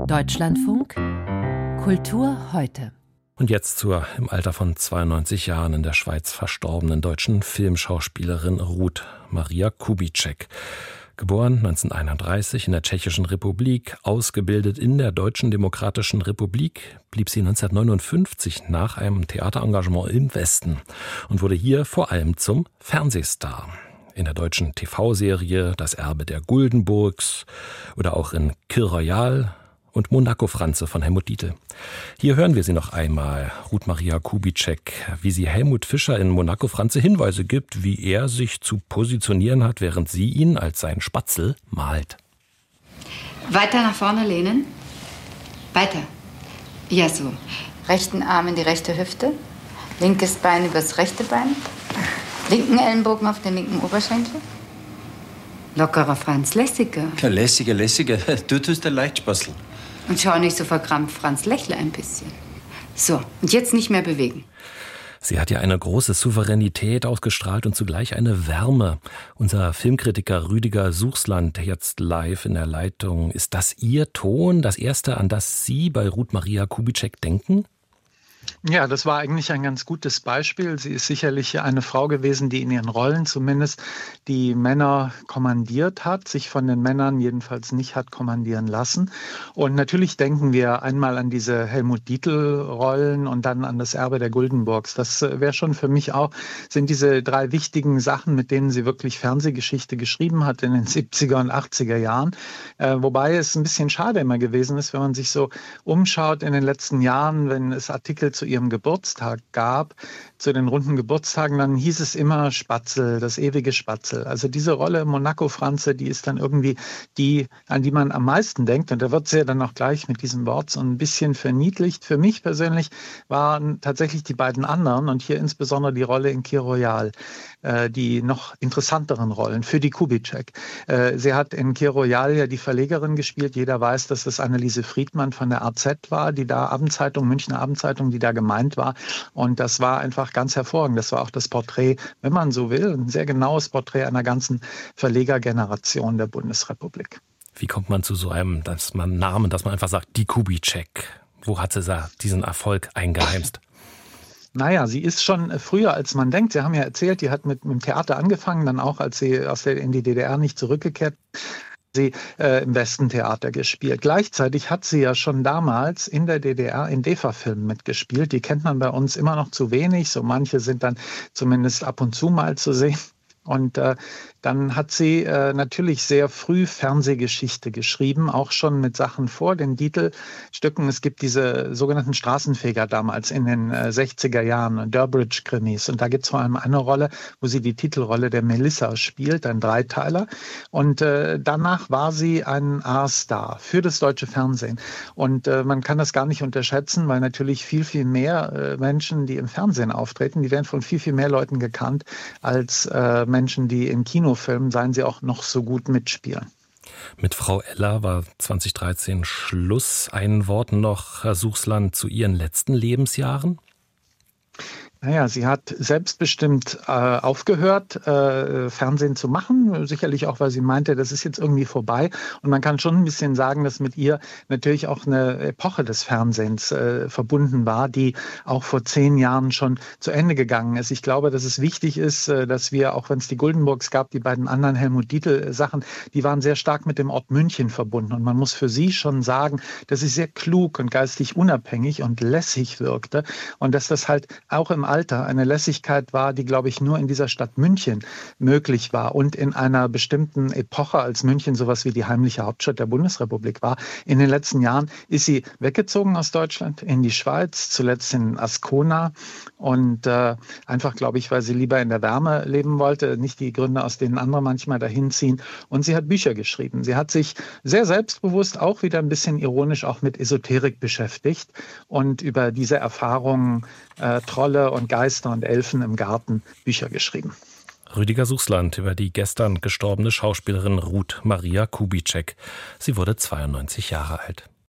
Deutschlandfunk Kultur heute. Und jetzt zur im Alter von 92 Jahren in der Schweiz verstorbenen deutschen Filmschauspielerin Ruth Maria Kubitschek. Geboren 1931 in der Tschechischen Republik, ausgebildet in der Deutschen Demokratischen Republik, blieb sie 1959 nach einem Theaterengagement im Westen und wurde hier vor allem zum Fernsehstar. In der deutschen TV-Serie Das Erbe der Guldenburgs oder auch in Kir Royal und Monaco Franze von Helmut Dietl. Hier hören wir sie noch einmal, Ruth Maria Kubitschek, wie sie Helmut Fischer in Monaco Franze Hinweise gibt, wie er sich zu positionieren hat, während sie ihn als sein Spatzel malt. Weiter nach vorne lehnen. Weiter. Ja, so. Rechten Arm in die rechte Hüfte. Linkes Bein übers rechte Bein. Linken Ellenbogen auf den linken Oberschenkel. Lockerer Franz, lässiger. Ja, lässiger. Du tust der Leichtspassel. Und schau nicht so verkrampft, Franz, lächle ein bisschen. So, und jetzt nicht mehr bewegen. Sie hat ja eine große Souveränität ausgestrahlt und zugleich eine Wärme. Unser Filmkritiker Rüdiger Suchsland jetzt live in der Leitung. Ist das Ihr Ton, das erste, an das Sie bei Ruth Maria Kubitschek denken? Ja, das war eigentlich ein ganz gutes Beispiel. Sie ist sicherlich eine Frau gewesen, die in ihren Rollen zumindest die Männer kommandiert hat, sich von den Männern jedenfalls nicht hat kommandieren lassen. Und natürlich denken wir einmal an diese Helmut Dietl-Rollen und dann an das Erbe der Guldenburgs. Das wäre schon für mich auch, sind diese drei wichtigen Sachen, mit denen sie wirklich Fernsehgeschichte geschrieben hat in den 70er und 80er Jahren. Wobei es ein bisschen schade immer gewesen ist, wenn man sich so umschaut in den letzten Jahren, wenn es Artikel zu ihrem Geburtstag gab, zu den runden Geburtstagen, dann hieß es immer Spatzel, das ewige Spatzel. Also diese Rolle Monaco Franze, die ist dann irgendwie die, an die man am meisten denkt. Und da wird sie ja dann auch gleich mit diesem Wort so ein bisschen verniedlicht. Für mich persönlich waren tatsächlich die beiden anderen und hier insbesondere die Rolle in Kir Royal, die noch interessanteren Rollen für die Kubitschek. Sie hat in Kir Royal ja die Verlegerin gespielt. Jeder weiß, dass das Anneliese Friedmann von der AZ war, die da Abendzeitung, Münchner Abendzeitung, die da gemeint war. Und das war einfach ganz hervorragend. Das war auch das Porträt, wenn man so will, ein sehr genaues Porträt einer ganzen Verlegergeneration der Bundesrepublik. Wie kommt man zu so einem Namen, dass man einfach sagt, die Kubitschek? Wo hat sie diesen Erfolg eingeheimst? Naja, sie ist schon früher, als man denkt. Sie haben ja erzählt, die hat mit dem Theater angefangen, dann auch, als sie in die DDR nicht zurückgekehrt sie im Westentheater gespielt. Gleichzeitig hat sie ja schon damals in der DDR in DEFA-Filmen mitgespielt. Die kennt man bei uns immer noch zu wenig. So manche sind dann zumindest ab und zu mal zu sehen. Und dann hat sie natürlich sehr früh Fernsehgeschichte geschrieben, auch schon mit Sachen vor den Dietl-Stücken. Es gibt diese sogenannten Straßenfeger damals in den 60er Jahren, Durbridge-Krimis. Und da gibt es vor allem eine Rolle, wo sie die Titelrolle der Melissa spielt, ein Dreiteiler. Und danach war sie ein A-Star für das deutsche Fernsehen. Und man kann das gar nicht unterschätzen, weil natürlich viel, viel mehr Menschen, die im Fernsehen auftreten, die werden von viel, viel mehr Leuten gekannt als Menschen, die in Kinofilmen, seien sie auch noch so gut mitspielen. Mit Frau Eller war 2013 Schluss. Ein Wort noch, Herr Suchsland, zu Ihren letzten Lebensjahren? Naja, sie hat selbstbestimmt aufgehört, Fernsehen zu machen. Sicherlich auch, weil sie meinte, das ist jetzt irgendwie vorbei. Und man kann schon ein bisschen sagen, dass mit ihr natürlich auch eine Epoche des Fernsehens verbunden war, die auch vor 10 Jahren schon zu Ende gegangen ist. Ich glaube, dass es wichtig ist, dass wir, auch wenn es die Guldenburgs gab, die beiden anderen Helmut Dietl-Sachen, die waren sehr stark mit dem Ort München verbunden. Und man muss für sie schon sagen, dass sie sehr klug und geistig unabhängig und lässig wirkte. Und dass das halt auch im Alter eine Lässigkeit war, die, glaube ich, nur in dieser Stadt München möglich war und in einer bestimmten Epoche, als München sowas wie die heimliche Hauptstadt der Bundesrepublik war. In den letzten Jahren ist sie weggezogen aus Deutschland in die Schweiz, zuletzt in Ascona und einfach, glaube ich, weil sie lieber in der Wärme leben wollte, nicht die Gründe, aus denen andere manchmal dahin ziehen. Und sie hat Bücher geschrieben. Sie hat sich sehr selbstbewusst, auch wieder ein bisschen ironisch, auch mit Esoterik beschäftigt und über diese Erfahrungen Trolle und Geister und Elfen im Garten Bücher geschrieben. Rüdiger Suchsland über die gestern gestorbene Schauspielerin Ruth Maria Kubitschek. Sie wurde 92 Jahre alt.